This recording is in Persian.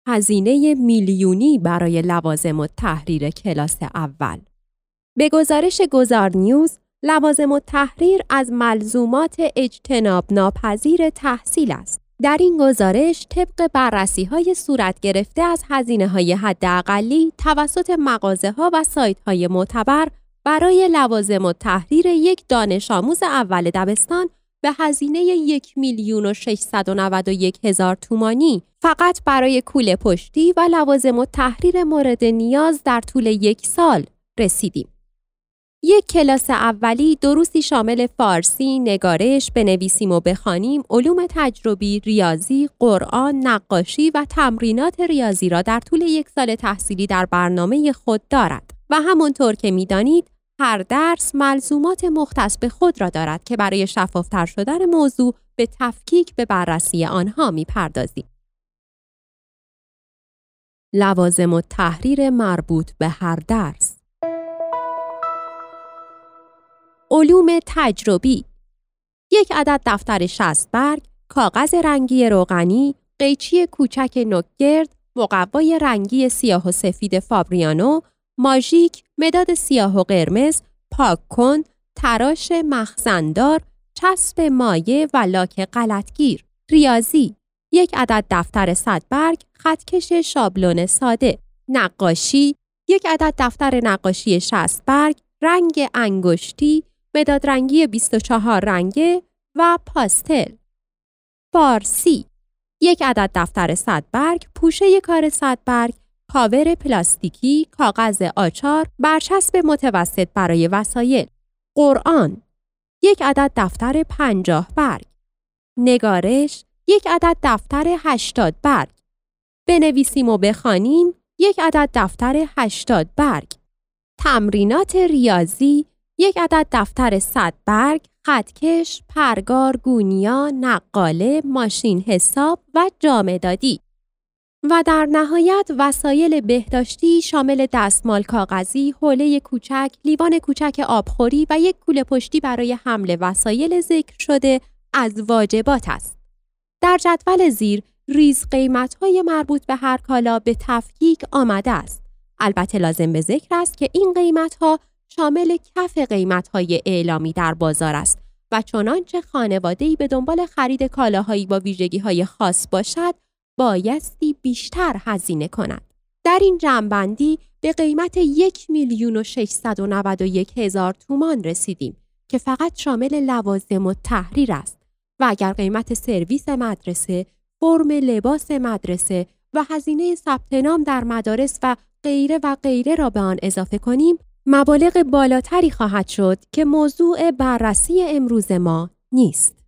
هزینه میلیونی برای لوازم التحریر کلاس اول. به گزارش گذارنیوز، لوازم التحریر از ملزومات اجتناب ناپذیر تحصیل است. در این گزارش طبق بررسی‌های صورت گرفته از هزینه‌های حداقلی توسط مغازه‌ها و سایت‌های معتبر برای لوازم التحریر یک دانش آموز اول دبستان به هزینه 1,691,000 تومانی فقط برای کوله پشتی و لوازم التحریر مورد نیاز در طول یک سال رسیدیم. یک کلاس اولی دروسی شامل فارسی، نگارش، بنویسیم و بخوانیم، علوم تجربی، ریاضی، قرآن، نقاشی و تمرینات ریاضی را در طول یک سال تحصیلی در برنامه خود دارد و همانطور که می‌دانید هر درس ملزومات مختص به خود را دارد که برای شفاف‌تر شدن موضوع به تفکیک به بررسی آنها می‌پردازیم. لوازم التحریر مربوط به هر درس. علوم تجربی: یک عدد دفتر 60 برگ، کاغذ رنگی روغنی، قیچی کوچک نوک‌گرد، مقوای رنگی سیاه و سفید فابریانو، ماژیک، مداد سیاه و قرمز، پاک کن، تراش مخزن‌دار، چسب مایع و لاک غلطگیر. ریاضی: یک عدد دفتر 100 برگ، خطکش شابلون ساده. نقاشی: یک عدد دفتر نقاشی 60 برگ، رنگ انگشتی، مداد رنگی 24 رنگه و پاستل. فارسی: یک عدد دفتر 100 برگ، پوشه کار 100 برگ، کاور پلاستیکی، کاغذ آچار، برچسب متوسط برای وسایل. قرآن: یک عدد دفتر 50 برگ. نگارش: یک عدد دفتر 80 برگ. بنویسیم و بخوانیم: یک عدد دفتر 80 برگ. تمرینات ریاضی: یک عدد دفتر 100 برگ، خطکش، پرگار، گونیا، نقاله، ماشین حساب و جامدادی. و در نهایت وسایل بهداشتی شامل دستمال کاغذی، حوله کوچک، لیوان کوچک آبخوری و یک کوله پشتی برای حمل وسایل ذکر شده از واجبات است. در جدول زیر ریز قیمت‌های مربوط به هر کالا به تفکیک آمده است. البته لازم به ذکر است که این قیمت‌ها شامل کف قیمت‌های اعلامی در بازار است و چنانچه خانواده‌ای به دنبال خرید کالاهایی با ویژگی‌های خاص باشد، بایستی بیشتر هزینه کند. در این جمع‌بندی به قیمت 1,691,000 تومان رسیدیم که فقط شامل لوازم التحریر است و اگر قیمت سرویس مدرسه، فرم لباس مدرسه و هزینه ثبت نام در مدارس و غیره را به آن اضافه کنیم، مبالغ بالاتری خواهد شد که موضوع بررسی امروز ما نیست.